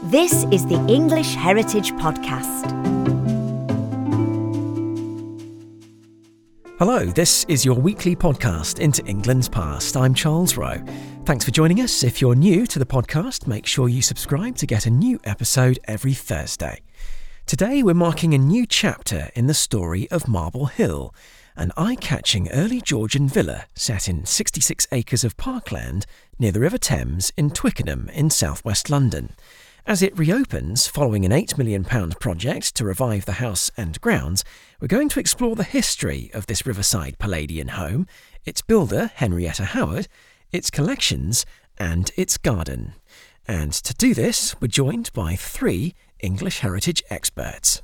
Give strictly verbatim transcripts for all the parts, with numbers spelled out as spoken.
This is the English Heritage Podcast. Hello, this is your weekly podcast into England's past. I'm Charles Rowe. Thanks for joining us. If you're new to the podcast, make sure you subscribe to get a new episode every Thursday. Today we're marking a new chapter in the story of Marble Hill, an eye-catching early Georgian villa set in sixty-six acres of parkland near the River Thames in Twickenham in southwest London. As it reopens following an eight million pounds project to revive the house and grounds, we're going to explore the history of this riverside Palladian home, its builder, Henrietta Howard, its collections, and its garden. And to do this, we're joined by three English heritage experts.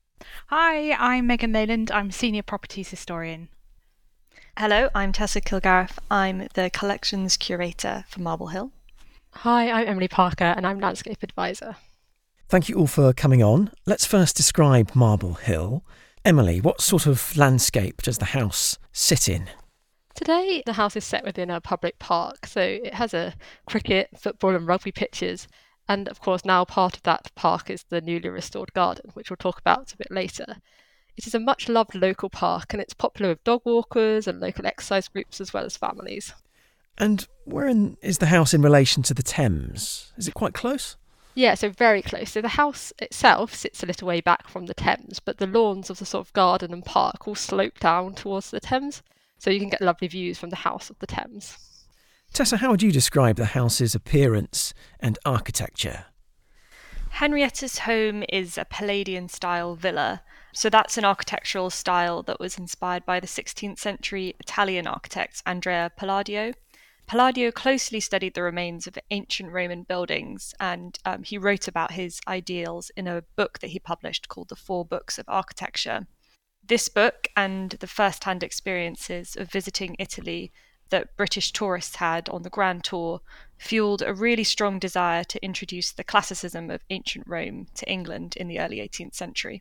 Hi, I'm Megan Leyland. I'm Senior Properties Historian. Hello, I'm Tessa Kilgareth. I'm the Collections Curator for Marble Hill. Hi, I'm Emily Parker and I'm Landscape Advisor. Thank you all for coming on. Let's first describe Marble Hill. Emily, what sort of landscape does the house sit in? Today, the house is set within a public park, so it has a cricket, football and rugby pitches. And of course, now part of that park is the newly restored garden, which we'll talk about a bit later. It is a much loved local park and it's popular with dog walkers and local exercise groups as well as families. And where in, is the house in relation to the Thames? Is it quite close? Yeah, so very close. So the house itself sits a little way back from the Thames, but the lawns of the sort of garden and park all slope down towards the Thames, so you can get lovely views from the house of the Thames. Tessa, how would you describe the house's appearance and architecture? Henrietta's home is a Palladian-style villa, so that's an architectural style that was inspired by the sixteenth century Italian architect Andrea Palladio. Palladio closely studied the remains of ancient Roman buildings, and um, he wrote about his ideals in a book that he published called The Four Books of Architecture. This book and the first-hand experiences of visiting Italy that British tourists had on the Grand Tour fueled a really strong desire to introduce the classicism of ancient Rome to England in the early eighteenth century.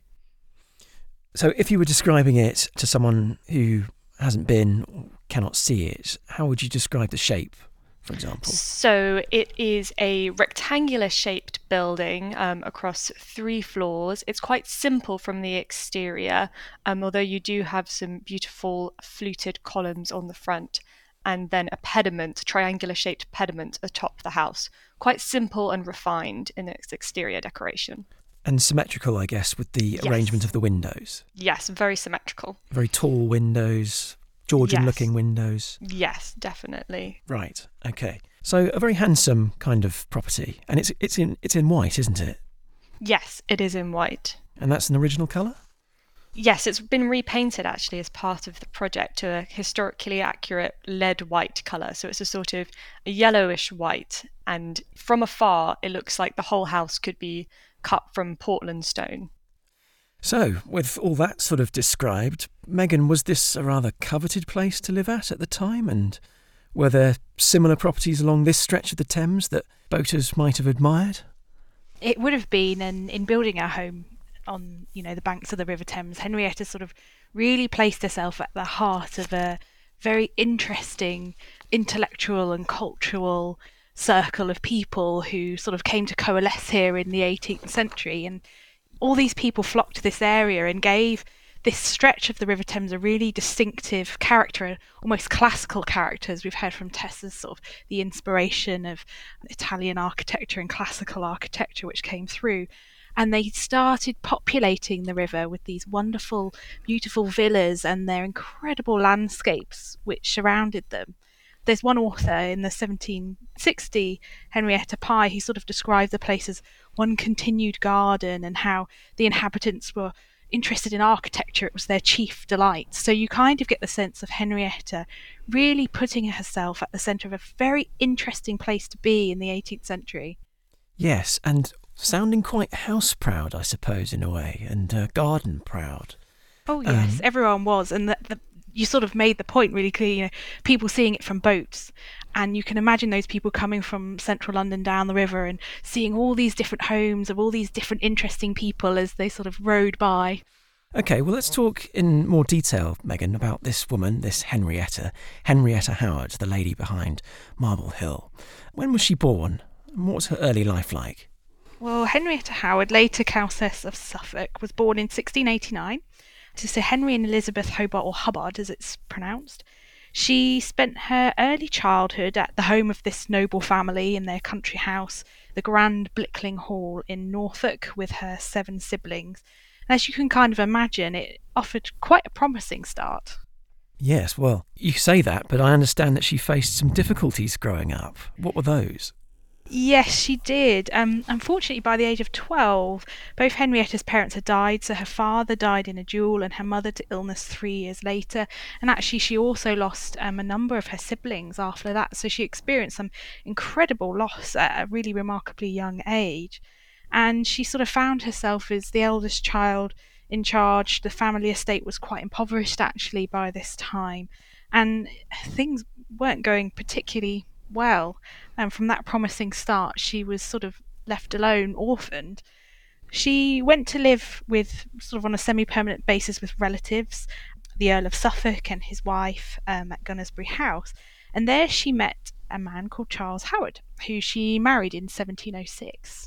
So if you were describing it to someone who hasn't been or cannot see it, how would you describe the shape, for example? So it is a rectangular shaped building um, across three floors. It's quite simple from the exterior, um, although you do have some beautiful fluted columns on the front, and then a pediment, triangular shaped pediment atop the house. Quite simple and refined in its exterior decoration. And symmetrical, I guess, with the Yes. arrangement of the windows. Yes, very symmetrical. Very tall windows, Georgian-looking Yes. windows. Yes, definitely. Right, okay. So a very handsome kind of property. And it's it's in it's in white, isn't it? Yes, it is in white. And that's an original colour? Yes, it's been repainted actually as part of the project to a historically accurate lead white colour. So it's a sort of a yellowish white, and from afar it looks like the whole house could be cut from Portland stone. So, with all that sort of described, Megan, was this a rather coveted place to live at at the time? And were there similar properties along this stretch of the Thames that boaters might have admired? It would have been, and in building our home on, you know, the banks of the River Thames, Henrietta sort of really placed herself at the heart of a very interesting intellectual and cultural circle of people who sort of came to coalesce here in the eighteenth century. And all these people flocked to this area and gave this stretch of the River Thames a really distinctive character, almost classical characters. We've heard from Tessa's sort of the inspiration of Italian architecture and classical architecture which came through. And they started populating the river with these wonderful, beautiful villas and their incredible landscapes which surrounded them. There's one author in the seventeen sixty, Henrietta Pye, who sort of described the place as one continued garden and how the inhabitants were interested in architecture. It was their chief delight. So you kind of get the sense of Henrietta really putting herself at the centre of a very interesting place to be in the eighteenth century. Yes, and sounding quite house-proud, I suppose, in a way, and uh, garden-proud. Oh, yes, Um, everyone was. And the, the, you sort of made the point really clear, you know, people seeing it from boats. And you can imagine those people coming from central London down the river and seeing all these different homes of all these different interesting people as they sort of rode by. OK, well, let's talk in more detail, Megan, about this woman, this Henrietta, Henrietta Howard, the lady behind Marble Hill. When was she born? And what was her early life like? Well, Henrietta Howard, later Countess of Suffolk, was born in sixteen eighty-nine to Sir Henry and Elizabeth Hobart, or Hubbard as it's pronounced. She spent her early childhood at the home of this noble family in their country house, the Grand Blickling Hall in Norfolk, with her seven siblings. As you can kind of imagine, it offered quite a promising start. Yes, well, you say that, but I understand that she faced some difficulties growing up. What were those? Yes, she did. Um, unfortunately, by the age of twelve, both Henrietta's parents had died. So her father died in a duel and her mother to illness three years later. And actually, she also lost um, a number of her siblings after that. So she experienced some incredible loss at a really remarkably young age. And she sort of found herself as the eldest child in charge. The family estate was quite impoverished, actually, by this time. And things weren't going particularly well. And from that promising start, she was sort of left alone, orphaned. She went to live with sort of on a semi-permanent basis with relatives, the Earl of Suffolk and his wife um, at Gunnersbury House. And there she met a man called Charles Howard, who she married in seventeen oh six.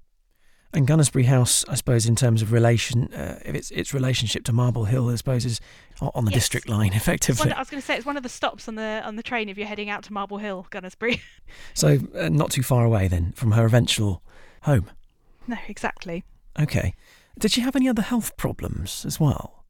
And Gunnersbury House, I suppose, in terms of relation, uh, its its relationship to Marble Hill, I suppose, is on the Yes. district line, effectively. One, I was going to say it's one of the stops on the on the train if you're heading out to Marble Hill, Gunnersbury. So uh, not too far away then from her eventual home. No, exactly. Okay. Did she have any other health problems as well?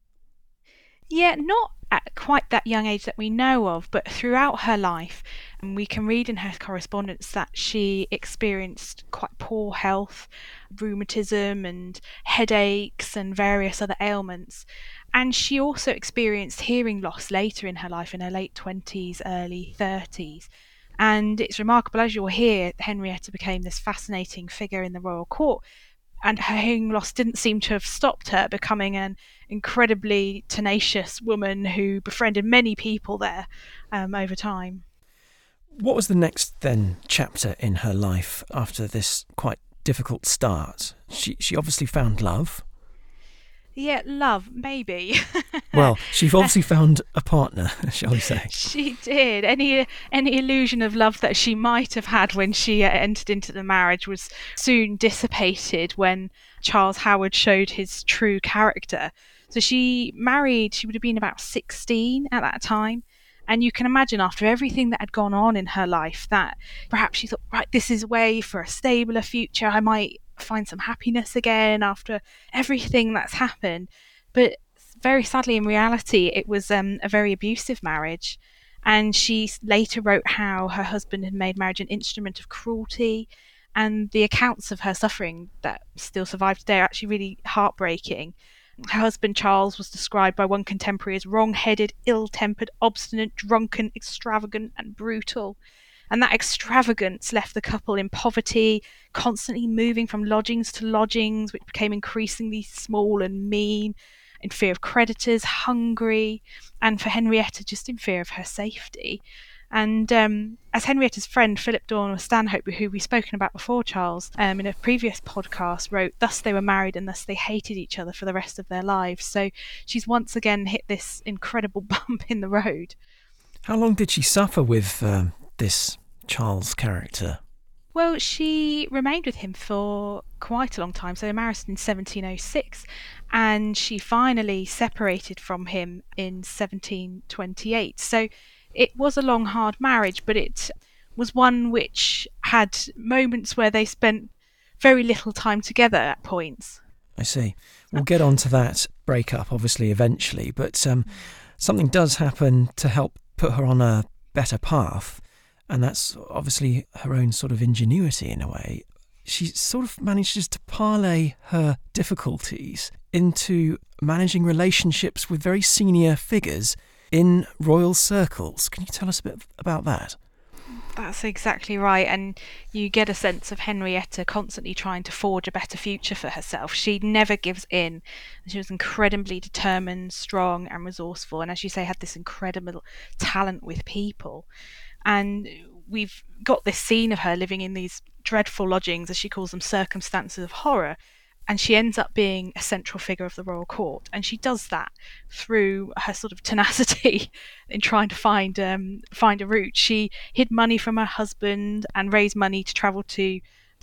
Yeah, not at quite that young age that we know of, but throughout her life, and we can read in her correspondence that she experienced quite poor health, rheumatism and headaches and various other ailments. And she also experienced hearing loss later in her life, in her late twenties, early thirties. And it's remarkable, as you'll hear, Henrietta became this fascinating figure in the royal court. And her hearing loss didn't seem to have stopped her becoming an incredibly tenacious woman who befriended many people there um, over time. What was the next, then, chapter in her life after this quite difficult start? She she obviously found love. Yeah, love, maybe. Well, she obviously found a partner, shall we say. She did. Any any illusion of love that she might have had when she uh, entered into the marriage was soon dissipated when Charles Howard showed his true character. So she married, she would have been about sixteen at that time. And you can imagine, after everything that had gone on in her life, that perhaps she thought, right, this is a way for a stabler future. I might find some happiness again after everything that's happened. But very sadly, in reality, it was um, a very abusive marriage. And she later wrote how her husband had made marriage an instrument of cruelty. And the accounts of her suffering that still survive today are actually really heartbreaking. Her husband Charles was described by one contemporary as wrong-headed, ill-tempered, obstinate, drunken, extravagant and brutal. And that extravagance left the couple in poverty, constantly moving from lodgings to lodgings, which became increasingly small and mean, in fear of creditors, hungry, and for Henrietta, just in fear of her safety. And um, as Henrietta's friend, Philip Dormer Stanhope, who we've spoken about before, Charles, um, in a previous podcast, wrote, thus they were married and thus they hated each other for the rest of their lives. So she's once again hit this incredible bump in the road. How long did she suffer with um, this Charles character? Well, she remained with him for quite a long time. So they married in seventeen oh six, and she finally separated from him in seventeen twenty-eight. So it was a long, hard marriage, but it was one which had moments where they spent very little time together at points. I see. We'll get on to that breakup, obviously, eventually, but um, something does happen to help put her on a better path, and that's obviously her own sort of ingenuity in a way. She sort of manages to parlay her difficulties into managing relationships with very senior figures in royal circles. Can you tell us a bit about that? That's exactly right. And you get a sense of Henrietta constantly trying to forge a better future for herself. She never gives in. She was incredibly determined, strong and resourceful. And as you say, had this incredible talent with people. And we've got this scene of her living in these dreadful lodgings, as she calls them, circumstances of horror. And she ends up being a central figure of the royal court. And she does that through her sort of tenacity in trying to find um, find a route. She hid money from her husband and raised money to travel to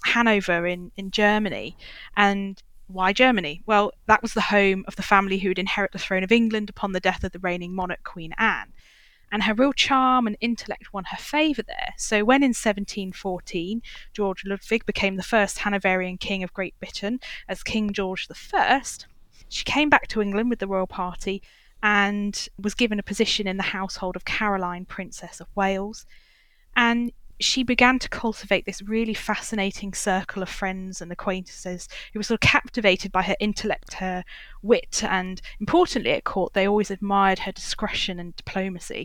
Hanover in, in Germany. And why Germany? Well, that was the home of the family who would inherit the throne of England upon the death of the reigning monarch, Queen Anne. And her real charm and intellect won her favour there. So when in seventeen fourteen George Ludwig became the first Hanoverian king of Great Britain as King George the First, she came back to England with the royal party and was given a position in the household of Caroline, Princess of Wales. And she began to cultivate this really fascinating circle of friends and acquaintances who were sort of captivated by her intellect, her wit, and importantly at court, they always admired her discretion and diplomacy.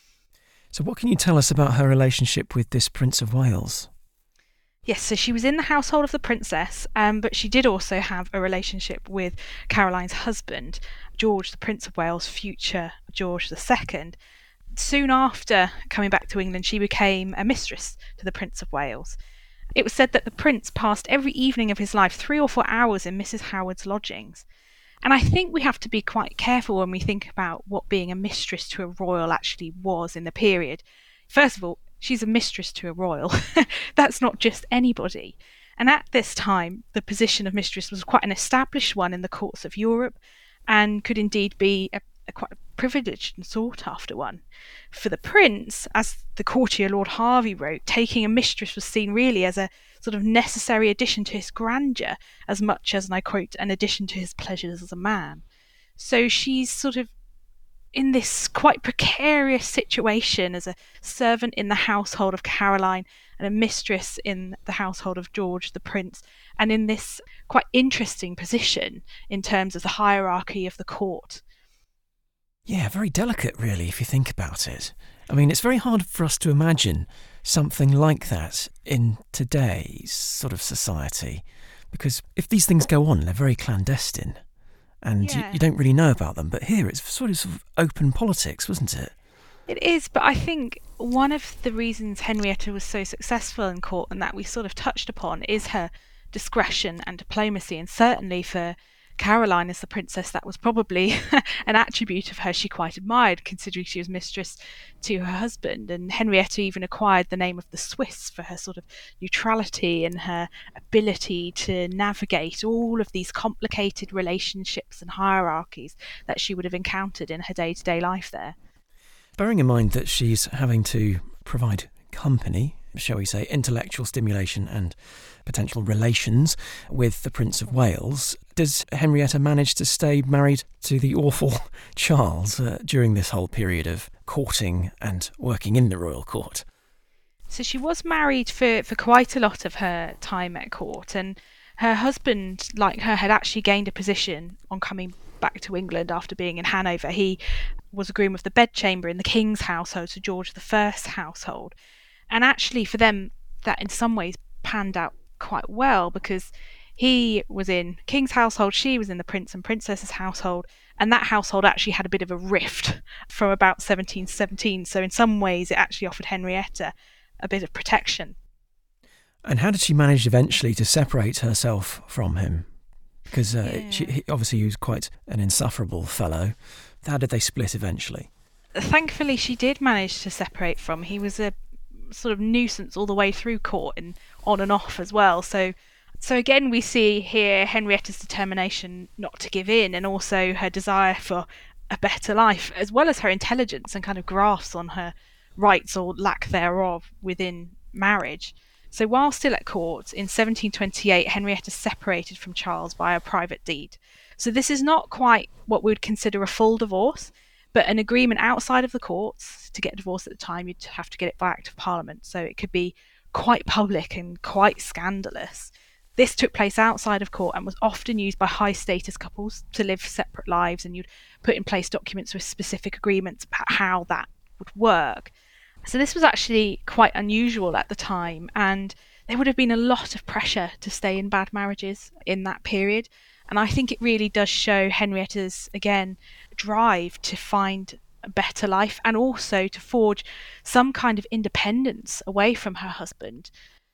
So what can you tell us about her relationship with this Prince of Wales? Yes, so she was in the household of the princess, um, but she did also have a relationship with Caroline's husband, George, the Prince of Wales, future George the Second. Soon after coming back to England, she became a mistress to the Prince of Wales. It was said that the prince passed every evening of his life three or four hours in Missus Howard's lodgings. And I think we have to be quite careful when we think about what being a mistress to a royal actually was in the period. First of all, she's a mistress to a royal. That's not just anybody. And at this time, the position of mistress was quite an established one in the courts of Europe and could indeed be a, a quite privileged and sought after one. For the prince, as the courtier Lord Harvey wrote, taking a mistress was seen really as a sort of necessary addition to his grandeur, as much as, and I quote, an addition to his pleasures as a man. So she's sort of in this quite precarious situation as a servant in the household of Caroline and a mistress in the household of George the Prince, and in this quite interesting position in terms of the hierarchy of the court. Yeah, very delicate, really, if you think about it. I mean, it's very hard for us to imagine something like that in today's sort of society, because if these things go on, they're very clandestine, and Yeah. you, you don't really know about them. But here, it's sort of, sort of open politics, wasn't it? It is, but I think one of the reasons Henrietta was so successful in court, and that we sort of touched upon, is her discretion and diplomacy, and certainly for Caroline as the princess, that was probably an attribute of her she quite admired, considering she was mistress to her husband. And Henrietta even acquired the name of the Swiss for her sort of neutrality and her ability to navigate all of these complicated relationships and hierarchies that she would have encountered in her day-to-day life there. Bearing in mind that she's having to provide company, shall we say, intellectual stimulation and potential relations with the Prince of Wales, does Henrietta manage to stay married to the awful Charles uh, during this whole period of courting and working in the royal court? So she was married for, for quite a lot of her time at court, and her husband, like her, had actually gained a position on coming back to England after being in Hanover. He was a groom of the bedchamber in the king's household, so George the First's household. And actually for them, that in some ways panned out quite well, because he was in king's household, she was in the prince and princess's household, and that household actually had a bit of a rift from about seventeen seventeen. So in some ways it actually offered Henrietta a bit of protection. And how did she manage eventually to separate herself from him? Because uh, Yeah. she, he, obviously he was quite an insufferable fellow. How did they split eventually? Thankfully she did manage to separate from. He was a sort of nuisance all the way through court and on and off as well. So so again we see here Henrietta's determination not to give in, and also her desire for a better life, as well as her intelligence and kind of grasp on her rights or lack thereof within marriage. So while still at court in seventeen twenty-eight, Henrietta separated from Charles by a private deed. So this is not quite what we would consider a full divorce, but an agreement outside of the courts. To get a divorce at the time, you'd have to get it by Act of Parliament, so it could be quite public and quite scandalous. This took place outside of court and was often used by high status couples to live separate lives, and you'd put in place documents with specific agreements about how that would work. So this was actually quite unusual at the time, and there would have been a lot of pressure to stay in bad marriages in that period. And I think it really does show Henrietta's, again, drive to find a better life and also to forge some kind of independence away from her husband.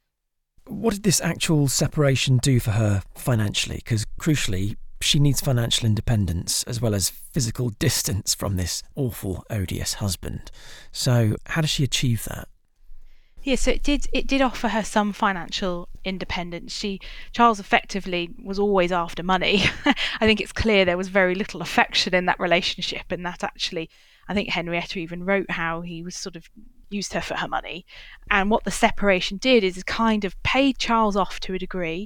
What did this actual separation do for her financially? Because crucially, she needs financial independence as well as physical distance from this awful, odious husband. So how does she achieve that? Yeah, so it did it did offer her some financial independence. She Charles effectively was always after money. I think it's clear there was very little affection in that relationship, and that actually, I think Henrietta even wrote how he was sort of used her for her money. And what the separation did is it kind of paid Charles off to a degree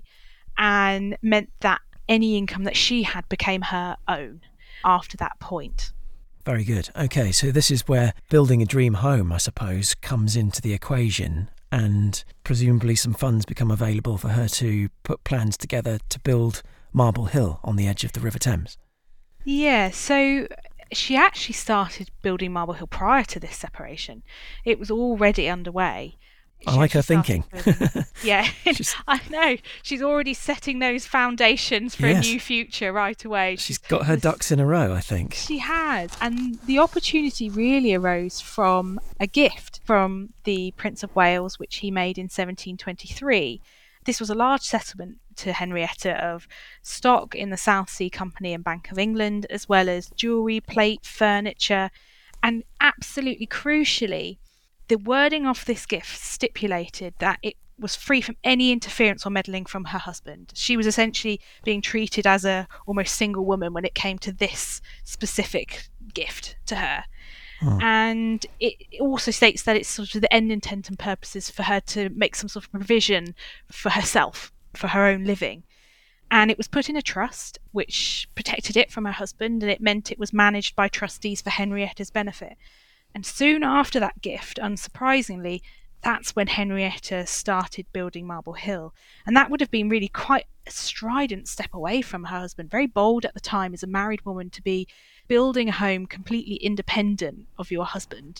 and meant that any income that she had became her own after that point. Very good. Okay, so this is where building a dream home, I suppose, comes into the equation, and presumably some funds become available for her to put plans together to build Marble Hill on the edge of the River Thames. Yeah, so she actually started building Marble Hill prior to this separation. It was already underway. I like her thinking. Yeah, I know. She's already setting those foundations for yes. a new future right away. She's, She's got her ducks in a row, I think. She has. And the opportunity really arose from a gift from the Prince of Wales, which he made in seventeen twenty-three. This was a large settlement to Henrietta of stock in the South Sea Company and Bank of England, as well as jewellery, plate, furniture, and absolutely crucially, the wording of this gift stipulated that it was free from any interference or meddling from her husband. She was essentially being treated as a almost single woman when it came to this specific gift to her. Hmm. And it also states that it's sort of the end intent and purposes for her to make some sort of provision for herself, for her own living. And it was put in a trust, which protected it from her husband, and it meant it was managed by trustees for Henrietta's benefit. And soon after that gift, unsurprisingly, that's when Henrietta started building Marble Hill. And that would have been really quite a strident step away from her husband, very bold at the time as a married woman to be building a home completely independent of your husband.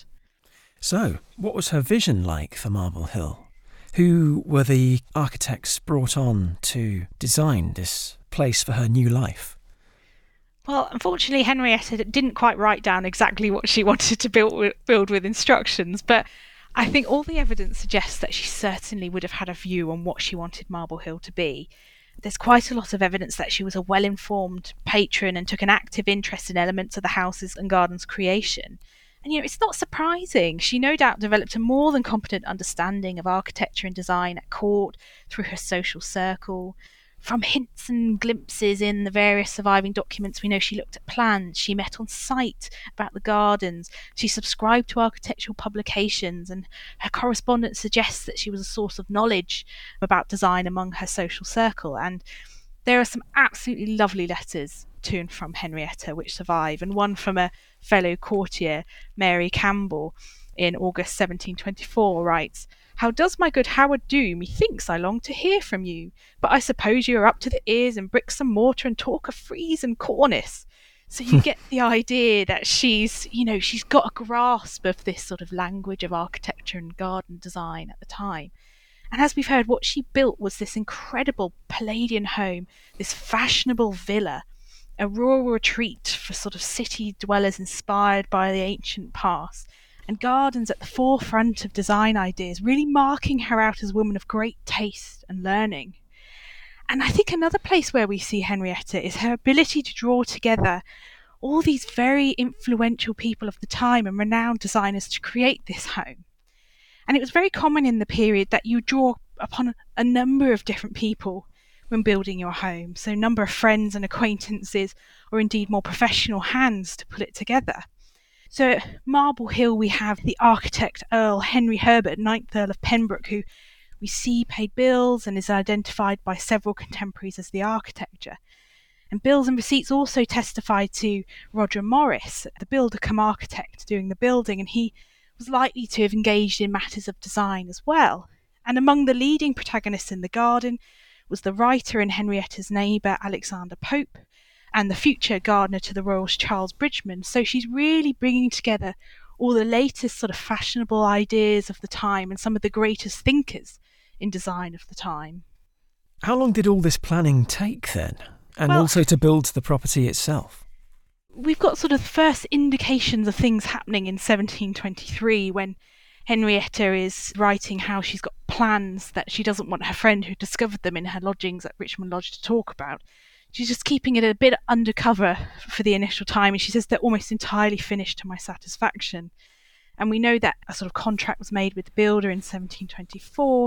So, what was her vision like for Marble Hill? Who were the architects brought on to design this place for her new life? Well, unfortunately, Henrietta didn't quite write down exactly what she wanted to build with, build with instructions, but I think all the evidence suggests that she certainly would have had a view on what she wanted Marble Hill to be. There's quite a lot of evidence that she was a well-informed patron and took an active interest in elements of the houses and gardens creation. And, you know, it's not surprising. She no doubt developed a more than competent understanding of architecture and design at court, through her social circle. From hints and glimpses in the various surviving documents, we know she looked at plans, she met on site about the gardens, she subscribed to architectural publications, and her correspondence suggests that she was a source of knowledge about design among her social circle. And there are some absolutely lovely letters to and from Henrietta which survive, and one from a fellow courtier, Mary Campbell, in August seventeen twenty-four writes, "How does my good Howard do? Methinks I long to hear from you. But I suppose you are up to the ears in bricks and mortar and talk of frieze and cornice." So you get the idea that she's, you know, she's got a grasp of this sort of language of architecture and garden design at the time. And as we've heard, what she built was this incredible Palladian home, this fashionable villa, a rural retreat for sort of city dwellers inspired by the ancient past, and gardens at the forefront of design ideas, really marking her out as a woman of great taste and learning. And I think another place where we see Henrietta is her ability to draw together all these very influential people of the time and renowned designers to create this home. And it was very common in the period that you draw upon a number of different people when building your home, so a number of friends and acquaintances, or indeed more professional hands to put it together. So at Marble Hill we have the architect Earl Henry Herbert, ninth Earl of Pembroke, who we see paid bills and is identified by several contemporaries as the architecture. And bills and receipts also testify to Roger Morris, the builder cum architect, doing the building, and he was likely to have engaged in matters of design as well. And among the leading protagonists in the garden was the writer and Henrietta's neighbour Alexander Pope, and the future gardener to the royals Charles Bridgeman. So she's really bringing together all the latest sort of fashionable ideas of the time and some of the greatest thinkers in design of the time. How long did all this planning take then? And well, also to build the property itself? We've got sort of first indications of things happening in seventeen twenty-three when Henrietta is writing how she's got plans that she doesn't want her friend who discovered them in her lodgings at Richmond Lodge to talk about. She's just keeping it a bit undercover for the initial time, and she says they're almost entirely finished to my satisfaction. And we know that a sort of contract was made with the builder in seventeen twenty-four,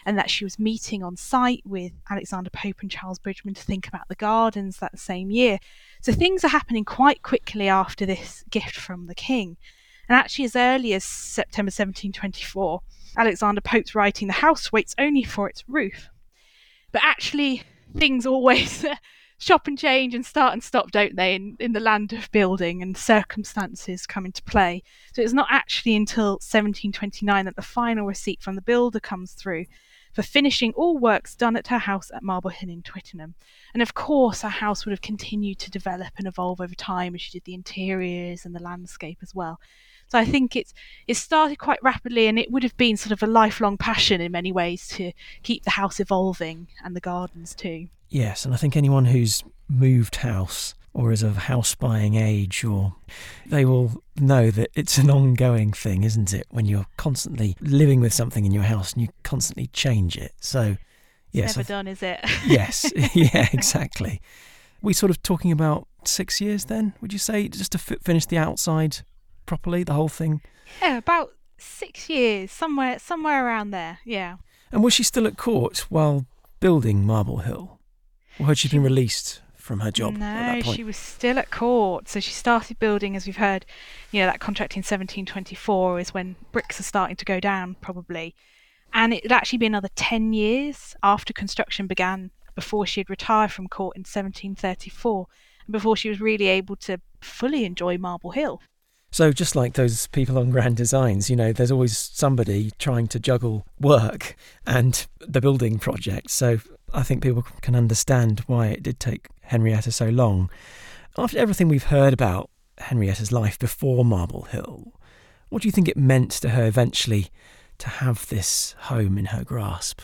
and that she was meeting on site with Alexander Pope and Charles Bridgeman to think about the gardens that same year. So things are happening quite quickly after this gift from the king. And actually as early as September seventeen twenty-four, Alexander Pope's writing, "The house waits only for its roof." But actually things always shop and change and start and stop, don't they, in, in the land of building, and circumstances come into play. So it's not actually until seventeen twenty-nine that the final receipt from the builder comes through for finishing all works done at her house at Marble Hill in Twickenham. And of course her house would have continued to develop and evolve over time as she did the interiors and the landscape as well. So I think it's it started quite rapidly, and it would have been sort of a lifelong passion in many ways to keep the house evolving, and the gardens too. Yes, and I think anyone who's moved house or is of house buying age, or they will know that it's an ongoing thing, isn't it? When you're constantly living with something in your house and you constantly change it. So, yes, it's never th- done, is it? Yes, yeah, exactly. We sort of talking about six years then, would you say, just to f- finish the outside properly, the whole thing? Yeah, about six years, somewhere, somewhere around there. Yeah. And was she still at court while building Marble Hill? Or had she, she been released from her job no, at that point? She was still at court. So she started building, as we've heard, you know, that contract in seventeen twenty-four is when bricks are starting to go down, probably. And it had actually been another ten years after construction began before she had retired from court in seventeen thirty-four, and before she was really able to fully enjoy Marble Hill. So just like those people on Grand Designs, you know, there's always somebody trying to juggle work and the building project. So I think people can understand why it did take Henrietta so long. After everything we've heard about Henrietta's life before Marble Hill, what do you think it meant to her eventually to have this home in her grasp?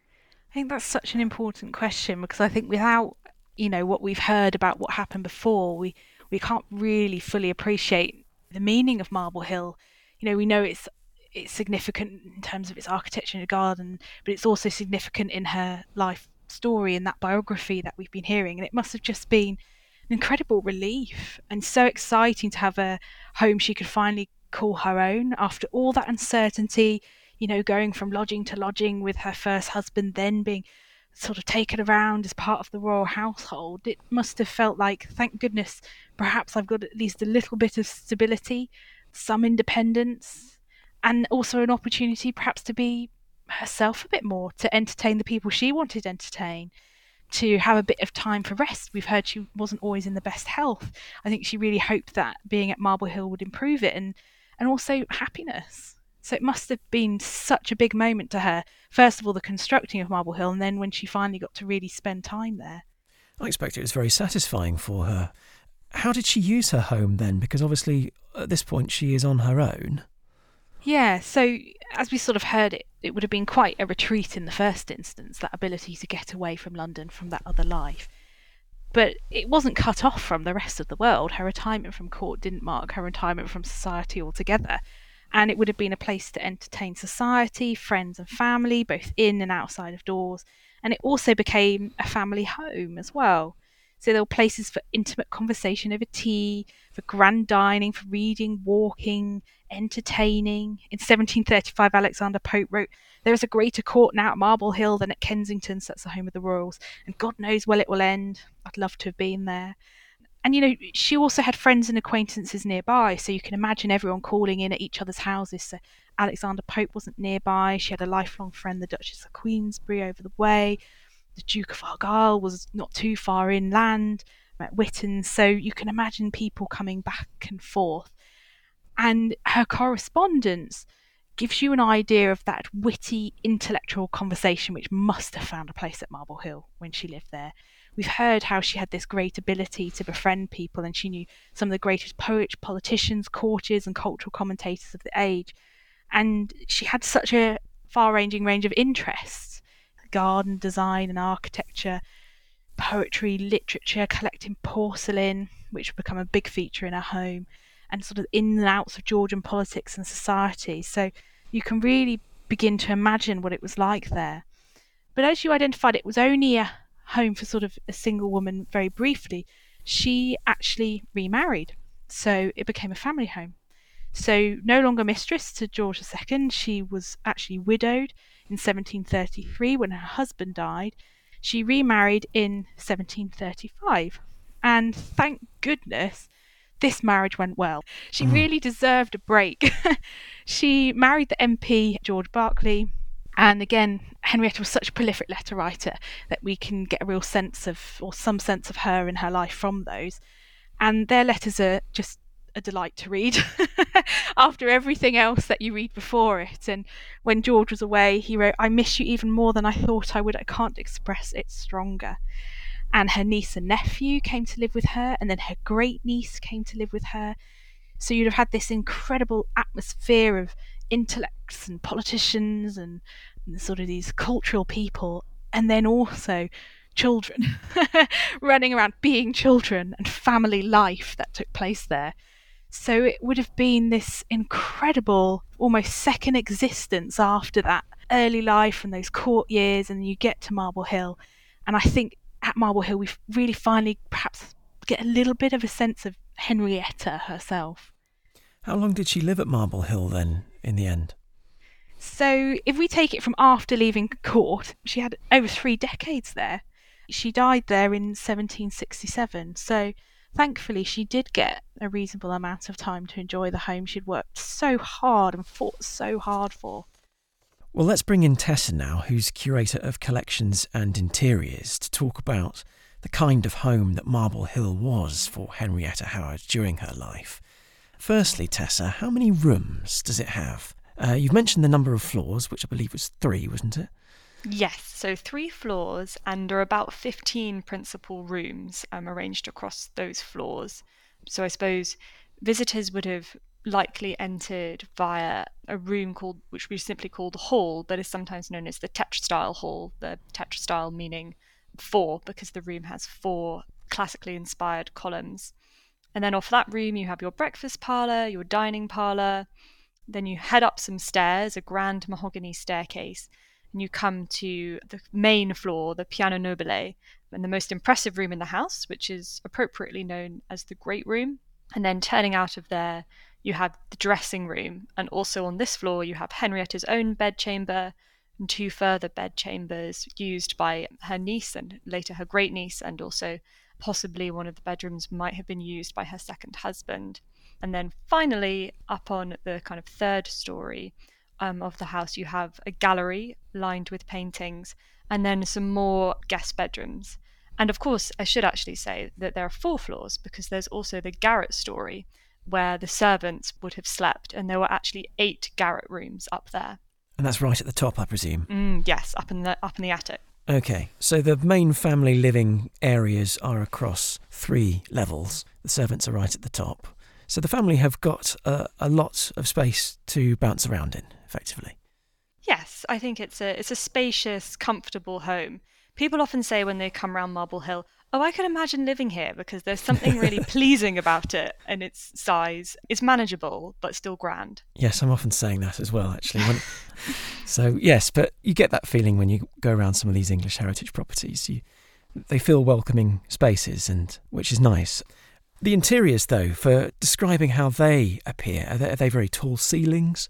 I think that's such an important question, because I think without, you know, what we've heard about what happened before, we, we can't really fully appreciate the meaning of Marble Hill. You know, we know it's it's significant in terms of its architecture and garden, but it's also significant in her life story and that biography that we've been hearing. And it must have just been an incredible relief and so exciting to have a home she could finally call her own after all that uncertainty, you know, going from lodging to lodging with her first husband, then being sort of taken around as part of the royal household. It must have felt like, thank goodness, perhaps I've got at least a little bit of stability, some independence, and also an opportunity perhaps to be herself a bit more, to entertain the people she wanted to entertain, to have a bit of time for rest. We've heard she wasn't always in the best health. I think she really hoped that being at Marble Hill would improve it, and and also happiness. So it must have been such a big moment to her. First of all, the constructing of Marble Hill, and then when she finally got to really spend time there. I expect it was very satisfying for her. How did she use her home then? Because obviously at this point she is on her own. Yeah, so as we sort of heard, it, it would have been quite a retreat in the first instance, that ability to get away from London, from that other life. But it wasn't cut off from the rest of the world. Her retirement from court didn't mark her retirement from society altogether. And it would have been a place to entertain society, friends and family, both in and outside of doors. And it also became a family home as well. So there were places for intimate conversation over tea, for grand dining, for reading, walking, entertaining. In seventeen thirty-five, Alexander Pope wrote, "There is a greater court now at Marble Hill than at Kensington, so that's the home of the royals, and God knows well it will end. I'd love to have been there." And, you know, she also had friends and acquaintances nearby, so you can imagine everyone calling in at each other's houses. So Alexander Pope wasn't nearby. She had a lifelong friend, the Duchess of Queensberry, over the way. The Duke of Argyll was not too far inland, at Witton. So you can imagine people coming back and forth. And her correspondence gives you an idea of that witty, intellectual conversation which must have found a place at Marble Hill when she lived there. We've heard how she had this great ability to befriend people, and she knew some of the greatest poets, politicians, courtiers and cultural commentators of the age. And she had such a far-ranging range of interests: garden design and architecture, poetry, literature, collecting porcelain, which would become a big feature in her home, and sort of ins and outs of Georgian politics and society. So you can really begin to imagine what it was like there. But as you identified, it was only a home for sort of a single woman very briefly. She actually remarried, so it became a family home. So, no longer mistress to George the Second, she was actually widowed in seventeen thirty-three when her husband died. She remarried in seventeen thirty-five. And thank goodness this marriage went well. She Mm. really deserved a break. She married the M P George Berkeley. And again, Henrietta was such a prolific letter writer that we can get a real sense of, or some sense of her and her life from those. And their letters are just a delight to read after everything else that you read before it. And when George was away, he wrote, "I miss you even more than I thought I would. I can't express it stronger." And her niece and nephew came to live with her, and then her great niece came to live with her. So you'd have had this incredible atmosphere of intellects and politicians and, and sort of these cultural people, and then also children running around being children and family life that took place there. So it would have been this incredible, almost second existence after that early life and those court years, and you get to Marble Hill. And I think at Marble Hill we really finally perhaps get a little bit of a sense of Henrietta herself. How long did she live at Marble Hill then, in the end? So if we take it from after leaving court, she had over three decades there. She died there in seventeen sixty-seven, so thankfully she did get a reasonable amount of time to enjoy the home she'd worked so hard and fought so hard for. Well, let's bring in Tessa now, who's Curator of Collections and Interiors, to talk about the kind of home that Marble Hill was for Henrietta Howard during her life. Firstly, Tessa, how many rooms does it have? Uh, you've mentioned the number of floors, which I believe was three, wasn't it? Yes, so three floors, and there are about fifteen principal rooms um, arranged across those floors. So I suppose visitors would have likely entered via a room called, which we simply call the hall, but is sometimes known as the tetrastyle hall, the tetrastyle meaning four, because the room has four classically inspired columns. And then off that room you have your breakfast parlour, your dining parlour, then you head up some stairs, a grand mahogany staircase, and you come to the main floor, the piano nobile, and the most impressive room in the house, which is appropriately known as the Great Room. And then turning out of there, you have the dressing room, and also on this floor you have Henrietta's own bedchamber and two further bedchambers used by her niece and later her great niece, and also possibly one of the bedrooms might have been used by her second husband. And then finally, up on the kind of third story um, of the house, you have a gallery lined with paintings, and then some more guest bedrooms. And of course, I should actually say that there are four floors, because there's also the garret story, where the servants would have slept, and there were actually eight garret rooms up there. And that's right at the top, I presume? Mm, yes, up in the up in the attic. Okay, so the main family living areas are across three levels. The servants are right at the top. So the family have got a, a lot of space to bounce around in, effectively. Yes, I think it's a it's a spacious, comfortable home. People often say when they come around Marble Hill, oh, I can imagine living here, because there's something really pleasing about it, and its size. It's manageable, but still grand. Yes, I'm often saying that as well, actually. When, so, yes, but you get that feeling when you go around some of these English heritage properties. You, they feel welcoming spaces, and which is nice. The interiors, though, for describing how they appear, are they, are they very tall ceilings?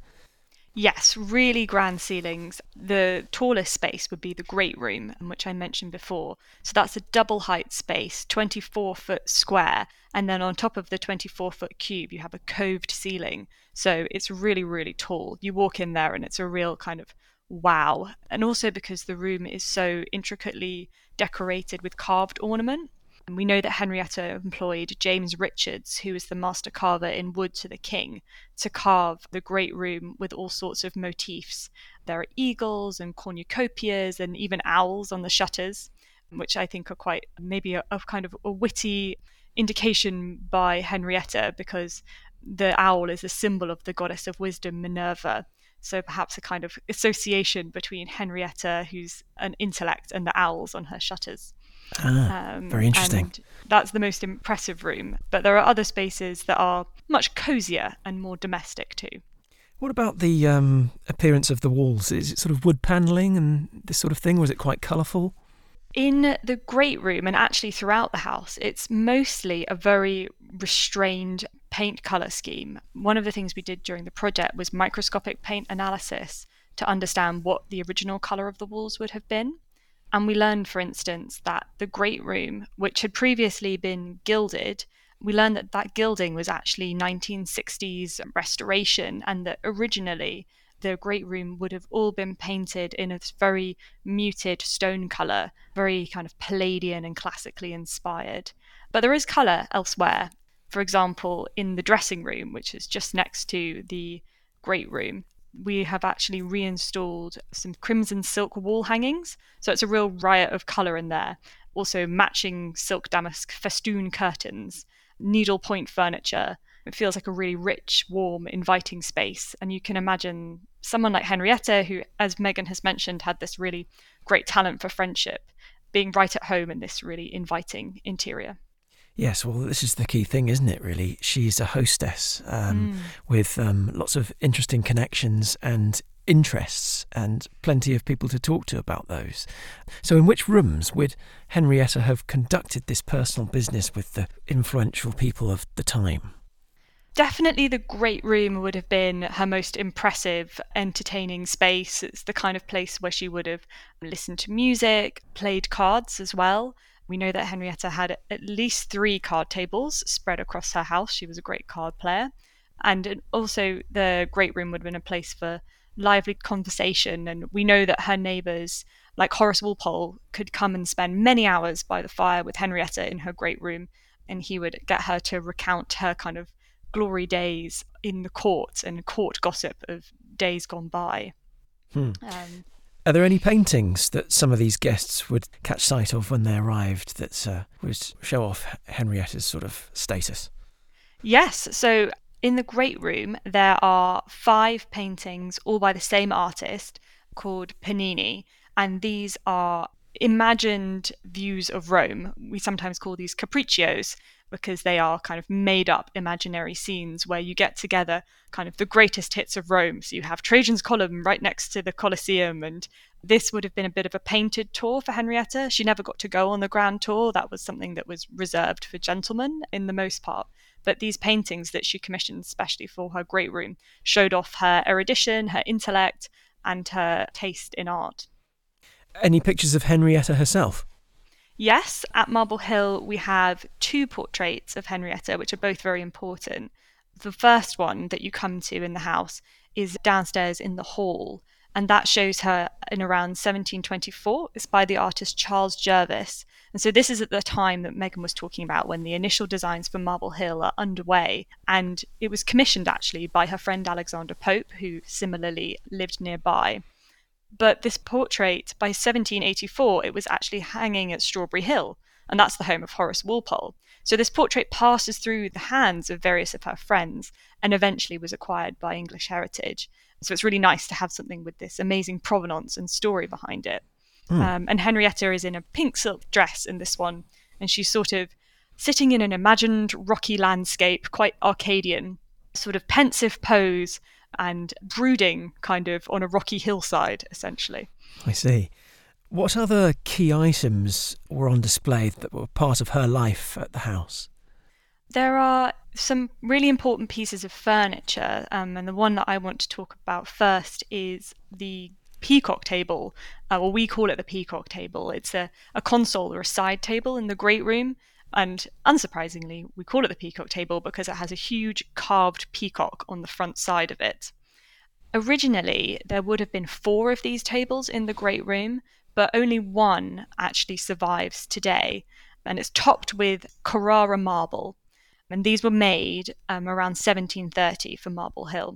Yes, really grand ceilings. The tallest space would be the Great Room, which I mentioned before. So that's a double height space, twenty-four foot square. And then on top of the twenty-four foot cube, you have a coved ceiling. So it's really, really tall. You walk in there and it's a real kind of wow. And also because the room is so intricately decorated with carved ornament. And we know that Henrietta employed James Richards, who was the master carver in Wood to the King, to carve the Great Room with all sorts of motifs. There are eagles and cornucopias and even owls on the shutters, which I think are quite maybe a, a kind of a witty indication by Henrietta, because the owl is a symbol of the goddess of wisdom, Minerva. So perhaps a kind of association between Henrietta, who's an intellect, and the owls on her shutters. Ah, um, very interesting. And that's the most impressive room. But there are other spaces that are much cosier and more domestic too. What about the um, appearance of the walls? Is it sort of wood panelling and this sort of thing, or is it quite colourful? In the Great Room, and actually throughout the house, it's mostly a very restrained paint colour scheme, one of the things we did during the project was microscopic paint analysis to understand what the original colour of the walls would have been. And we learned, for instance, that the Great Room, which had previously been gilded, we learned that that gilding was actually nineteen sixties restoration, and that originally the Great Room would have all been painted in a very muted stone colour, very kind of Palladian and classically inspired. But there is colour elsewhere. For example, in the dressing room, which is just next to the Great Room, we have actually reinstalled some crimson silk wall hangings. So it's a real riot of colour in there. Also matching silk damask festoon curtains, needlepoint furniture. It feels like a really rich, warm, inviting space. And you can imagine someone like Henrietta, who, as Megan has mentioned, had this really great talent for friendship, being right at home in this really inviting interior. Yes, well, this is the key thing, isn't it, really? She's a hostess um, mm. with um, lots of interesting connections and interests and plenty of people to talk to about those. So in which rooms would Henrietta have conducted this personal business with the influential people of the time? Definitely the Great Room would have been her most impressive, entertaining space. It's the kind of place where she would have listened to music, played cards as well. We know that Henrietta had at least three card tables spread across her house. She was a great card player. And also the Great Room would have been a place for lively conversation. And we know that her neighbours, like Horace Walpole, could come and spend many hours by the fire with Henrietta in her Great Room. And he would get her to recount her kind of glory days in the court and court gossip of days gone by. Hmm. Um, Are there any paintings that some of these guests would catch sight of when they arrived that uh, would show off Henrietta's sort of status? Yes. So in the Great Room, there are five paintings, all by the same artist called Panini. And these are imagined views of Rome. We sometimes call these capriccios, because they are kind of made up imaginary scenes where you get together kind of the greatest hits of Rome. So you have Trajan's Column right next to the Colosseum, and this would have been a bit of a painted tour for Henrietta. She never got to go on the grand tour. That was something that was reserved for gentlemen in the most part. But these paintings that she commissioned especially for her Great Room showed off her erudition, her intellect, and her taste in art. Any pictures of Henrietta herself? Yes, at Marble Hill we have two portraits of Henrietta, which are both very important. The first one that you come to in the house is downstairs in the hall, and that shows her in around seventeen twenty-four. It's by the artist Charles Jervis. And so this is at the time that Megan was talking about, when the initial designs for Marble Hill are underway. And it was commissioned actually by her friend Alexander Pope, who similarly lived nearby. But this portrait, by seventeen eighty-four, it was actually hanging at Strawberry Hill, and that's the home of Horace Walpole. So this portrait passes through the hands of various of her friends and eventually was acquired by English Heritage. So it's really nice to have something with this amazing provenance and story behind it. Mm. Um, and Henrietta is in a pink silk dress in this one, and she's sort of sitting in an imagined rocky landscape, quite Arcadian, sort of pensive pose, and brooding kind of on a rocky hillside, essentially. I see. What other key items were on display that were part of her life at the house? There are some really important pieces of furniture, um, and the one that I want to talk about first is the peacock table, uh, or we call it the peacock table. It's a, a console or a side table in the Great Room. And unsurprisingly, we call it the peacock table because it has a huge carved peacock on the front side of it. Originally, there would have been four of these tables in the Great Room, but only one actually survives today, and it's topped with Carrara marble. And these were made um, around seventeen thirty for Marble Hill.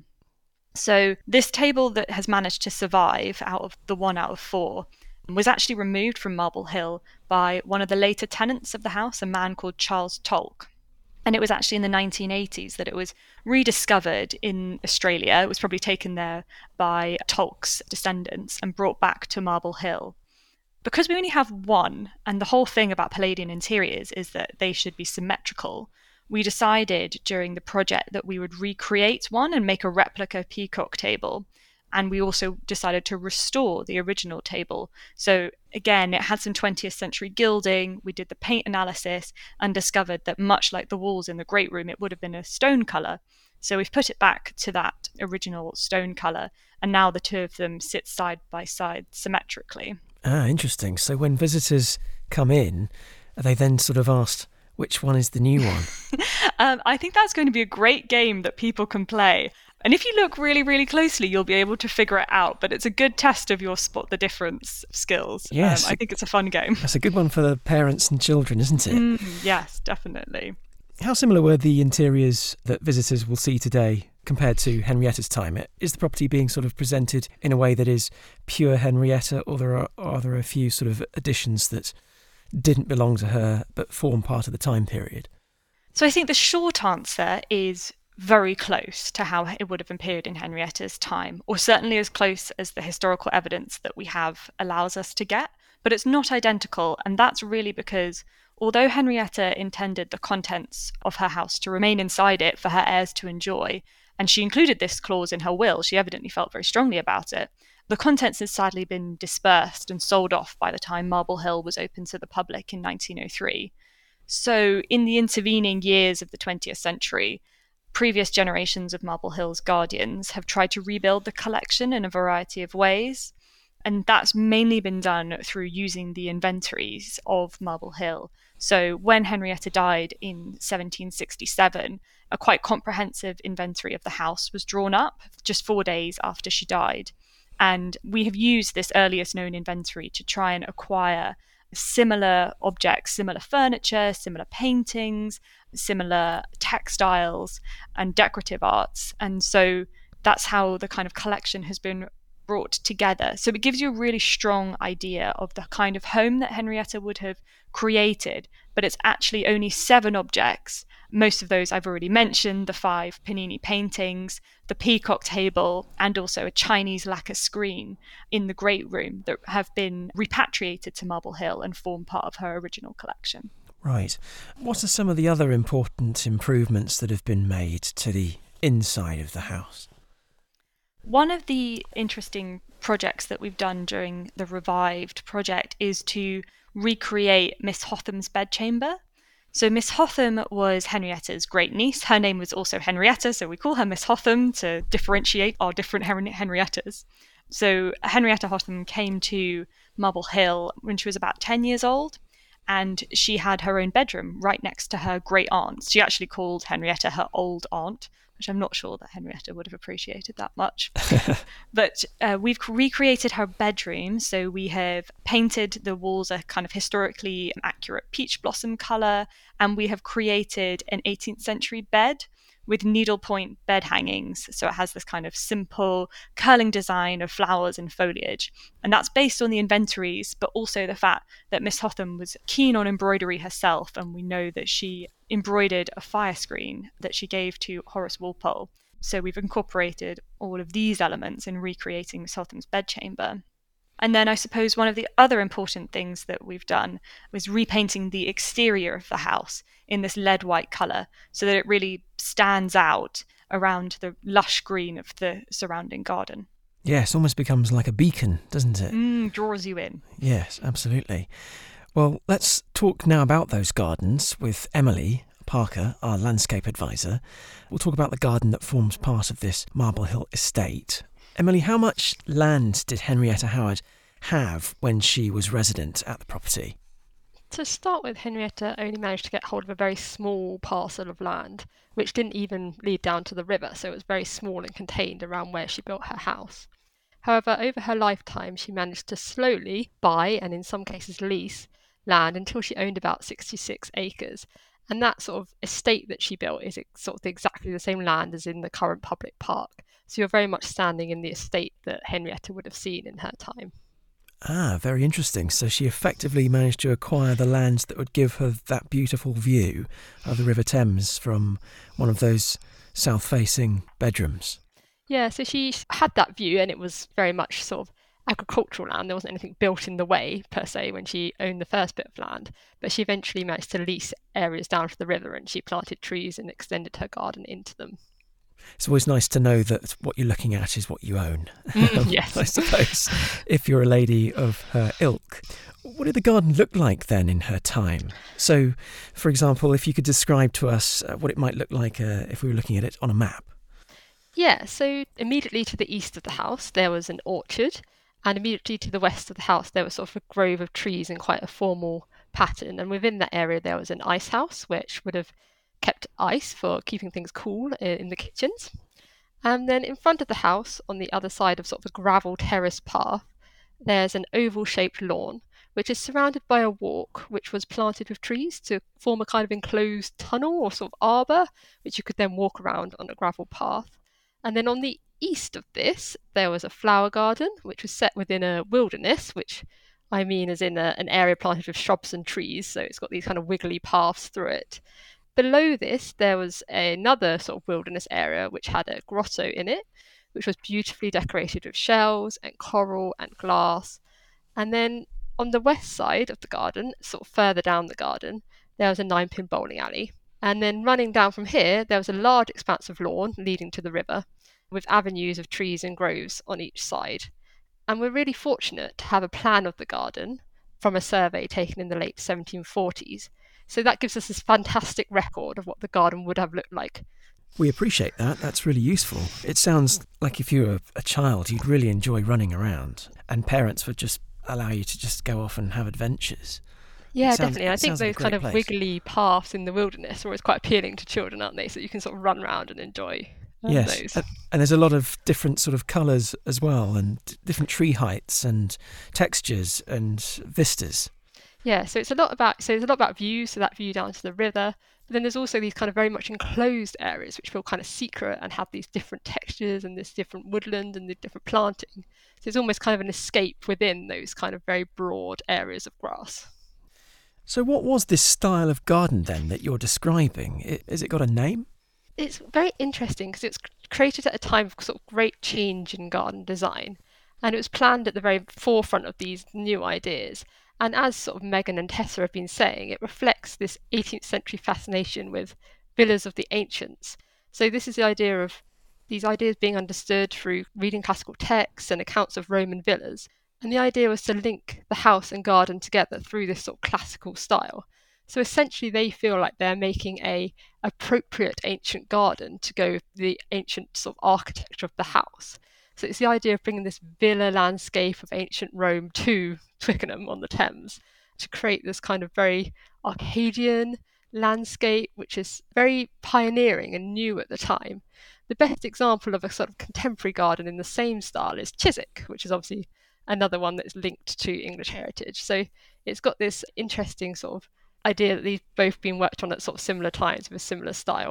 So this table that has managed to survive out of the one out of four was actually removed from Marble Hill by one of the later tenants of the house, a man called Charles Tolk. And it was actually in the nineteen eighties that it was rediscovered in Australia. It was probably taken there by Tolk's descendants and brought back to Marble Hill. Because we only have one, and the whole thing about Palladian interiors is that they should be symmetrical, we decided during the project that we would recreate one and make a replica peacock table. And we also decided to restore the original table. So again, it had some twentieth century gilding. We did the paint analysis and discovered that much like the walls in the Great Room, it would have been a stone colour. So we've put it back to that original stone colour. And now the two of them sit side by side symmetrically. Ah, interesting. So when visitors come in, are they then sort of asked, which one is the new one? um, I think that's going to be a great game that people can play. And if you look really, really closely, you'll be able to figure it out. But it's a good test of your spot the difference skills. Yes. Um, I think it's a fun game. That's a good one for the parents and children, isn't it? Mm, yes, definitely. How similar were the interiors that visitors will see today compared to Henrietta's time? Is the property being sort of presented in a way that is pure Henrietta, or there are, are there a few sort of additions that didn't belong to her but form part of the time period? So I think the short answer is very close to how it would have appeared in Henrietta's time, or certainly as close as the historical evidence that we have allows us to get, but it's not identical. And that's really because although Henrietta intended the contents of her house to remain inside it for her heirs to enjoy, and she included this clause in her will, she evidently felt very strongly about it, the contents has sadly been dispersed and sold off by the time Marble Hill was open to the public in nineteen oh three. So in the intervening years of the twentieth century, previous generations of Marble Hill's guardians have tried to rebuild the collection in a variety of ways. And that's mainly been done through using the inventories of Marble Hill. So when Henrietta died in seventeen sixty-seven, a quite comprehensive inventory of the house was drawn up just four days after she died. And we have used this earliest known inventory to try and acquire similar objects, similar furniture, similar paintings, similar textiles and decorative arts. And so that's how the kind of collection has been brought together. So it gives you a really strong idea of the kind of home that Henrietta would have created, but it's actually only seven objects. Most of those I've already mentioned, the five Panini paintings, the peacock table, and also a Chinese lacquer screen in the Great Room that have been repatriated to Marble Hill and form part of her original collection. Right. What are some of the other important improvements that have been made to the inside of the house? One of the interesting projects that we've done during the Revived project is to recreate Miss Hotham's bedchamber. So Miss Hotham was Henrietta's great niece. Her name was also Henrietta, so we call her Miss Hotham to differentiate our different Hen- Henriettas. So Henrietta Hotham came to Marble Hill when she was about ten years old, and she had her own bedroom right next to her great aunt. She actually called Henrietta her old aunt, which I'm not sure that Henrietta would have appreciated that much. But uh, we've recreated her bedroom. So we have painted the walls a kind of historically accurate peach blossom colour, and we have created an eighteenth century bed with needlepoint bed hangings. So it has this kind of simple curling design of flowers and foliage. And that's based on the inventories, but also the fact that Miss Hotham was keen on embroidery herself. And we know that she embroidered a fire screen that she gave to Horace Walpole. So we've incorporated all of these elements in recreating Miss Hotham's bedchamber. And then I suppose one of the other important things that we've done was repainting the exterior of the house in this lead white colour so that it really stands out around the lush green of the surrounding garden. Yes, almost becomes like a beacon, doesn't it? Mm, draws you in. Yes, absolutely. Well, let's talk now about those gardens with Emily Parker, our landscape advisor. We'll talk about the garden that forms part of this Marble Hill estate. Emily, how much land did Henrietta Howard have when she was resident at the property? To start with, Henrietta only managed to get hold of a very small parcel of land, which didn't even lead down to the river, so it was very small and contained around where she built her house. However, over her lifetime, she managed to slowly buy, and in some cases lease, land until she owned about sixty-six acres. And that sort of estate that she built is sort of exactly the same land as in the current public park. So you're very much standing in the estate that Henrietta would have seen in her time. Ah, very interesting. So she effectively managed to acquire the lands that would give her that beautiful view of the River Thames from one of those south-facing bedrooms. Yeah, so she had that view, and it was very much sort of agricultural land. There wasn't anything built in the way, per se, when she owned the first bit of land. But she eventually managed to lease areas down to the river, and she planted trees and extended her garden into them. It's always nice to know that what you're looking at is what you own. Mm, yes. I suppose, if you're a lady of her ilk. What did the garden look like then in her time? So, for example, if you could describe to us uh, what it might look like uh, if we were looking at it on a map. Yeah, so immediately to the east of the house, there was an orchard, and immediately to the west of the house, there was sort of a grove of trees in quite a formal pattern. And within that area, there was an ice house, which would have kept ice for keeping things cool in the kitchens. And then in front of the house, on the other side of sort of a gravel terrace path, there's an oval-shaped lawn, which is surrounded by a walk, which was planted with trees to form a kind of enclosed tunnel or sort of arbour, which you could then walk around on a gravel path. And then on the east of this, there was a flower garden, which was set within a wilderness, which I mean as in a, an area planted with shrubs and trees, so it's got these kind of wiggly paths through it. Below this, there was another sort of wilderness area, which had a grotto in it, which was beautifully decorated with shells and coral and glass. And then on the west side of the garden, sort of further down the garden, there was a nine-pin bowling alley. And then running down from here, there was a large expanse of lawn leading to the river, with avenues of trees and groves on each side. And we're really fortunate to have a plan of the garden from a survey taken in the late seventeen forties. So that gives us this fantastic record of what the garden would have looked like. We appreciate that. That's really useful. It sounds like if you were a child, you'd really enjoy running around, and parents would just allow you to just go off and have adventures. Yeah, sounds, definitely. I think those like kind of place. wiggly paths in the wilderness are always quite appealing to children, aren't they? So you can sort of run around and enjoy um, yes. those. And, and there's a lot of different sort of colours as well, and different tree heights and textures and vistas. Yeah, so it's a lot about so there's a lot about views, so that view down to the river. But then there's also these kind of very much enclosed areas which feel kind of secret and have these different textures and this different woodland and the different planting. So it's almost kind of an escape within those kind of very broad areas of grass. So what was this style of garden then that you're describing? I- Has it got a name? It's very interesting because it's created at a time of sort of great change in garden design, and it was planned at the very forefront of these new ideas. And as sort of Megan and Tessa have been saying, it reflects this eighteenth century fascination with villas of the ancients. So this is the idea of these ideas being understood through reading classical texts and accounts of Roman villas. And the idea was to link the house and garden together through this sort of classical style. So essentially they feel like they're making a appropriate ancient garden to go with the ancient sort of architecture of the house. So it's the idea of bringing this villa landscape of ancient Rome to Twickenham on the Thames to create this kind of very Arcadian landscape, which is very pioneering and new at the time. The best example of a sort of contemporary garden in the same style is Chiswick, which is obviously another one that's linked to English heritage. So it's got this interesting sort of idea that these both been worked on at sort of similar times with a similar style.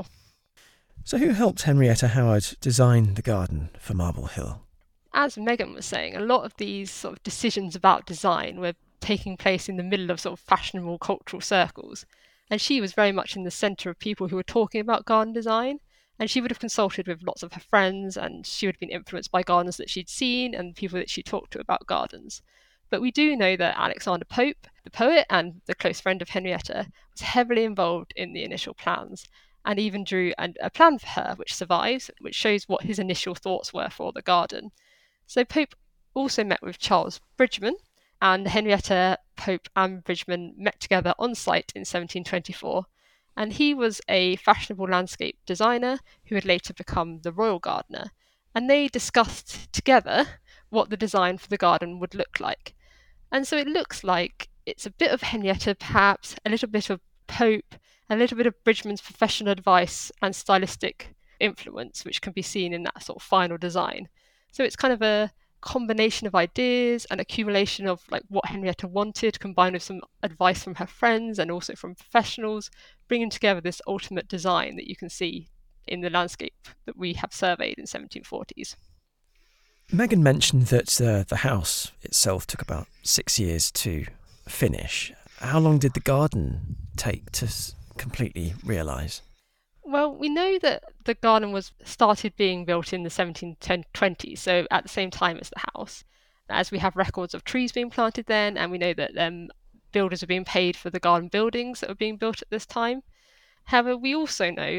So who helped Henrietta Howard design the garden for Marble Hill? As Megan was saying, a lot of these sort of decisions about design were taking place in the middle of sort of fashionable cultural circles. And she was very much in the centre of people who were talking about garden design. And she would have consulted with lots of her friends, and she would have been influenced by gardens that she'd seen and people that she talked to about gardens. But we do know that Alexander Pope, the poet and the close friend of Henrietta, was heavily involved in the initial plans and even drew an, a plan for her, which survives, which shows what his initial thoughts were for the garden. So Pope also met with Charles Bridgeman, and Henrietta, Pope and Bridgeman met together on site in seventeen twenty-four. And he was a fashionable landscape designer who had later become the royal gardener. And they discussed together what the design for the garden would look like. And so it looks like it's a bit of Henrietta, perhaps, a little bit of Pope, a little bit of Bridgeman's professional advice and stylistic influence, which can be seen in that sort of final design. So it's kind of a combination of ideas and accumulation of like what Henrietta wanted, combined with some advice from her friends and also from professionals, bringing together this ultimate design that you can see in the landscape that we have surveyed in seventeen forties. Megan mentioned that uh, the house itself took about six years to finish. How long did the garden take to s- completely realise? Well, we know that the garden was started being built in the seventeen twenties, so at the same time as the house, as we have records of trees being planted then, and we know that um, builders were being paid for the garden buildings that were being built at this time. However, we also know that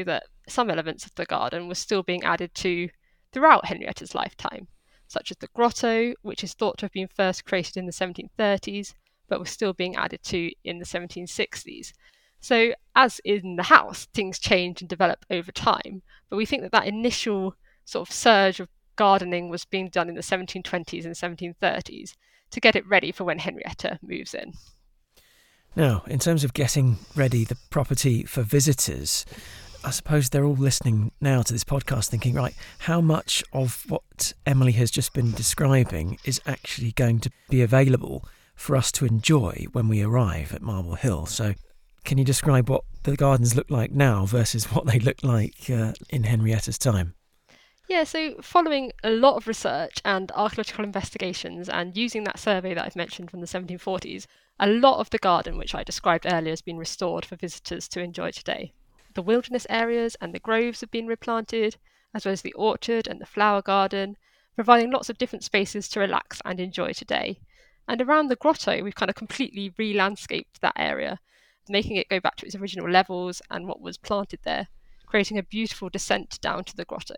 some elements of the garden were still being added to throughout Henrietta's lifetime, such as the grotto, which is thought to have been first created in the seventeen thirties, but was still being added to in the seventeen sixties. So, as in the house, things change and develop over time, but we think that that initial sort of surge of gardening was being done in the seventeen twenties and seventeen thirties to get it ready for when Henrietta moves in. Now, in terms of getting ready the property for visitors, I suppose they're all listening now to this podcast thinking, right, how much of what Emily has just been describing is actually going to be available for us to enjoy when we arrive at Marble Hill? So can you describe what the gardens look like now versus what they looked like uh, in Henrietta's time? Yeah, so following a lot of research and archaeological investigations and using that survey that I've mentioned from the seventeen forties, a lot of the garden, which I described earlier, has been restored for visitors to enjoy today. The wilderness areas and the groves have been replanted, as well as the orchard and the flower garden, providing lots of different spaces to relax and enjoy today. And around the grotto, we've kind of completely re-landscaped that area, making it go back to its original levels and what was planted there, creating a beautiful descent down to the grotto.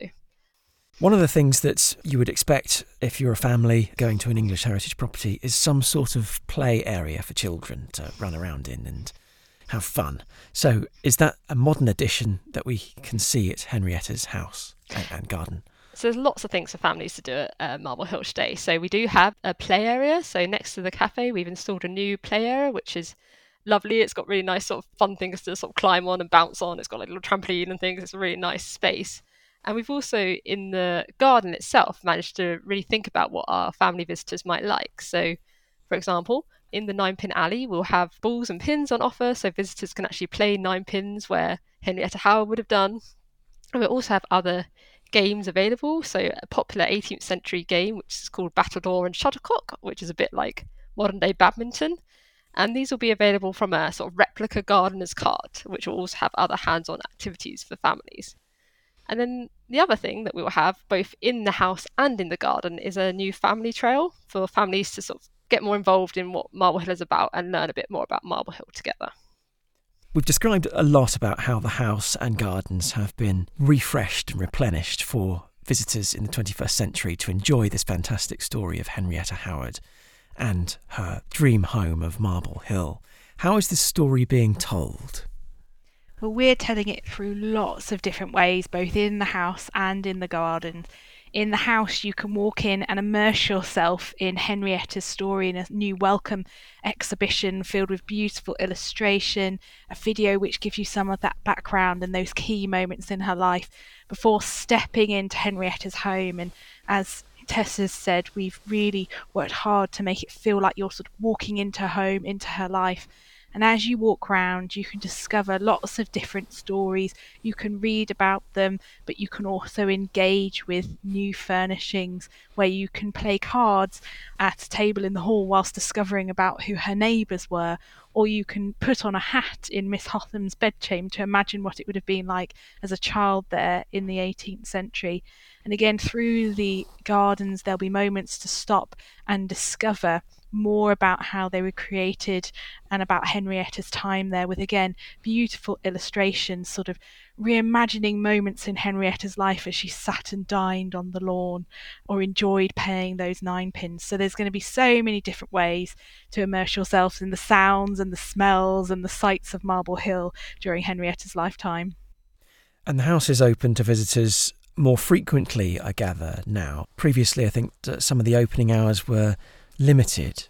One of the things that you would expect if you're a family going to an English heritage property is some sort of play area for children to run around in and have fun. So is that a modern addition that we can see at Henrietta's house and, and garden? So there's lots of things for families to do at uh, Marble Hill today. So we do have a play area. So next to the cafe, we've installed a new play area, which is lovely. It's got really nice sort of fun things to sort of climb on and bounce on. It's got like a little trampoline and things. It's a really nice space. And we've also, in the garden itself, managed to really think about what our family visitors might like. So, for example, in the nine pin alley, we'll have balls and pins on offer, so visitors can actually play nine pins where Henrietta Howard would have done. And we'll also have other games available. So a popular eighteenth century game, which is called Battledore and Shuttlecock, which is a bit like modern day badminton. And these will be available from a sort of replica gardener's cart, which will also have other hands-on activities for families. And then the other thing that we will have both in the house and in the garden is a new family trail for families to sort of get more involved in what Marble Hill is about and learn a bit more about Marble Hill together. We've described a lot about how the house and gardens have been refreshed and replenished for visitors in the twenty-first century to enjoy this fantastic story of Henrietta Howard and her dream home of Marble Hill. How is this story being told? Well, we're telling it through lots of different ways, both in the house and in the garden. In the house, you can walk in and immerse yourself in Henrietta's story in a new welcome exhibition filled with beautiful illustration, a video which gives you some of that background and those key moments in her life before stepping into Henrietta's home. And as Tess has said, we've really worked hard to make it feel like you're sort of walking into her home, into her life. And as you walk around, you can discover lots of different stories. You can read about them, but you can also engage with new furnishings where you can play cards at a table in the hall whilst discovering about who her neighbours were. Or you can put on a hat in Miss Hotham's bedchamber to imagine what it would have been like as a child there in the eighteenth century. And again, through the gardens, there'll be moments to stop and discover more about how they were created and about Henrietta's time there, with again beautiful illustrations, sort of reimagining moments in Henrietta's life as she sat and dined on the lawn or enjoyed playing those nine pins. So there's going to be so many different ways to immerse yourselves in the sounds and the smells and the sights of Marble Hill during Henrietta's lifetime. And the house is open to visitors more frequently, I gather, now. Previously, I think some of the opening hours were limited.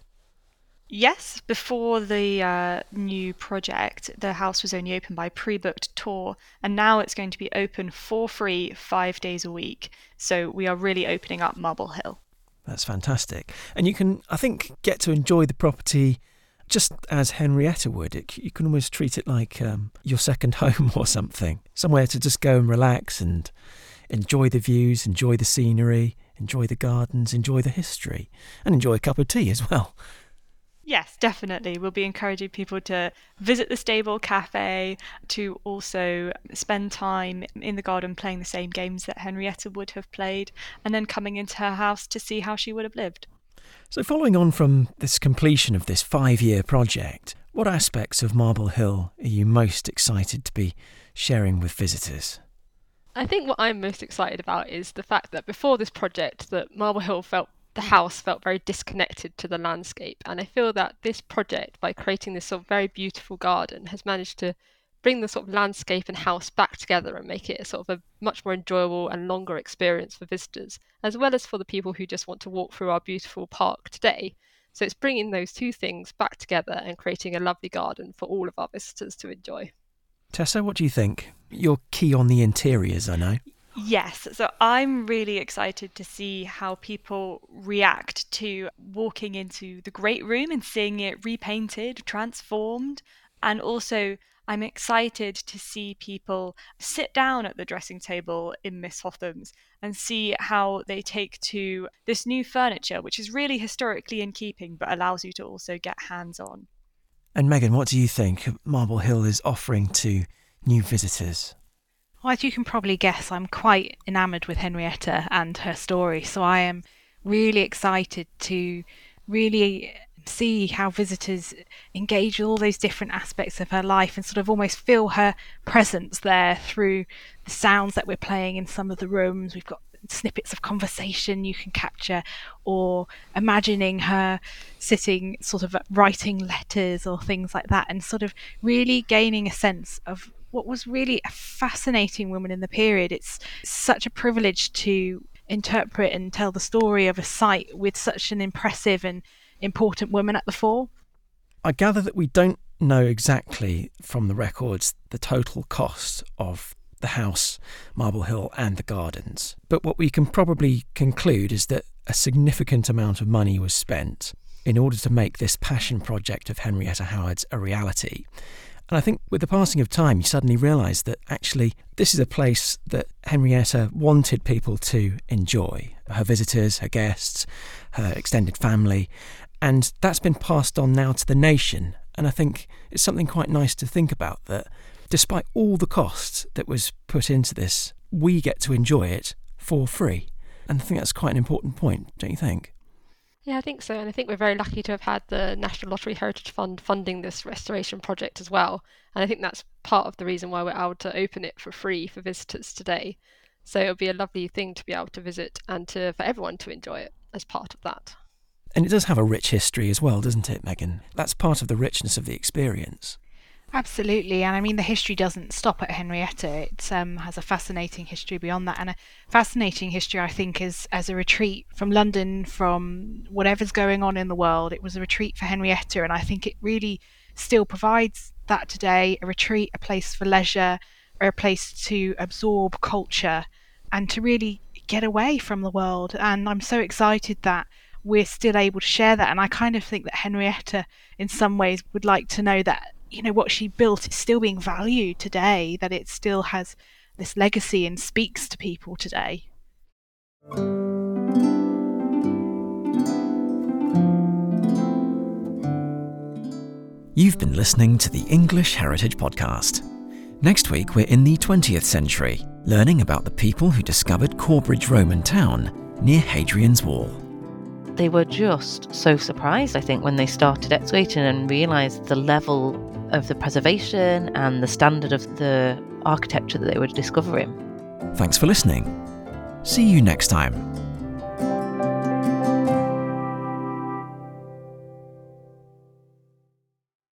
Yes, before the uh, new project, the house was only open by pre-booked tour, and now it's going to be open for free five days a week. So we are really opening up Marble Hill. That's fantastic. And you can, I think, get to enjoy the property just as Henrietta would. It, you can almost treat it like um, your second home or something. Somewhere to just go and relax and enjoy the views, enjoy the scenery, enjoy the gardens, enjoy the history, and enjoy a cup of tea as well. Yes, definitely. We'll be encouraging people to visit the stable cafe, to also spend time in the garden playing the same games that Henrietta would have played, and then coming into her house to see how she would have lived. So following on from this completion of this five-year project, what aspects of Marble Hill are you most excited to be sharing with visitors? I think what I'm most excited about is the fact that before this project, that Marble Hill felt, the house felt very disconnected to the landscape. And I feel that this project, by creating this sort of very beautiful garden, has managed to bring the sort of landscape and house back together and make it a sort of a much more enjoyable and longer experience for visitors, as well as for the people who just want to walk through our beautiful park today. So it's bringing those two things back together and creating a lovely garden for all of our visitors to enjoy. Tessa, what do you think? You're key on the interiors, I know. Yes, so I'm really excited to see how people react to walking into the Great Room and seeing it repainted, transformed, and also I'm excited to see people sit down at the dressing table in Miss Hotham's and see how they take to this new furniture, which is really historically in keeping, but allows you to also get hands-on. And Megan, what do you think Marble Hill is offering to new visitors? Well, as you can probably guess, I'm quite enamoured with Henrietta and her story, so I am really excited to really see how visitors engage with all those different aspects of her life and sort of almost feel her presence there through the sounds that we're playing in some of the rooms. We've got snippets of conversation you can capture, or imagining her sitting sort of writing letters or things like that, and sort of really gaining a sense of what was really a fascinating woman in the period. It's such a privilege to interpret and tell the story of a site with such an impressive and important woman at the fore. I gather that we don't know exactly from the records the total cost of the house, Marble Hill and the gardens, but what we can probably conclude is that a significant amount of money was spent in order to make this passion project of Henrietta Howard's a reality. And I think with the passing of time, you suddenly realise that actually this is a place that Henrietta wanted people to enjoy, her visitors, her guests, her extended family, and that's been passed on now to the nation. And I think it's something quite nice to think about, that despite all the cost that was put into this, we get to enjoy it for free. And I think that's quite an important point, don't you think? Yeah, I think so. And I think we're very lucky to have had the National Lottery Heritage Fund funding this restoration project as well. And I think that's part of the reason why we're able to open it for free for visitors today. So it'll be a lovely thing to be able to visit and to for everyone to enjoy it as part of that. And it does have a rich history as well, doesn't it, Megan? That's part of the richness of the experience. Absolutely, and I mean the history doesn't stop at Henrietta. It um, has a fascinating history beyond that, and a fascinating history, I think, is as a retreat from London, from whatever's going on in the world. It was a retreat for Henrietta, and I think it really still provides that today, a retreat, a place for leisure, or a place to absorb culture and to really get away from the world. And I'm so excited that we're still able to share that, and I kind of think that Henrietta in some ways would like to know that, you know, what she built is still being valued today, that it still has this legacy and speaks to people today. You've been listening to the English Heritage Podcast. Next week, we're in the twentieth century, learning about the people who discovered Corbridge Roman town near Hadrian's Wall. They were just so surprised, I think, when they started excavating and realised the level of the preservation and the standard of the architecture that they were discovering. Thanks for listening. See you next time.